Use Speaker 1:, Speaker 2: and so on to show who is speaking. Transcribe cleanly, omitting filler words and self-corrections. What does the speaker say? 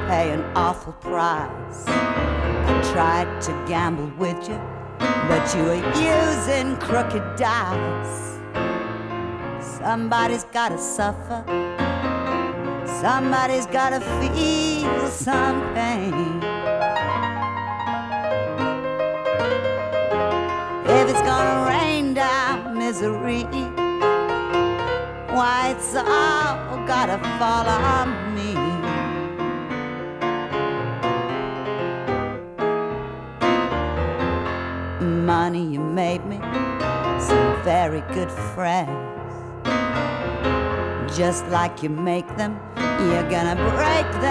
Speaker 1: pay an awful price. I tried to gamble with you, but you were using crooked dice. Somebody's gotta suffer, somebody's gotta feel some pain. If it's gonna rain down misery, why, it's all gotta fall on me. Money, you made me some very good friends. Just like you make them, you're gonna break them.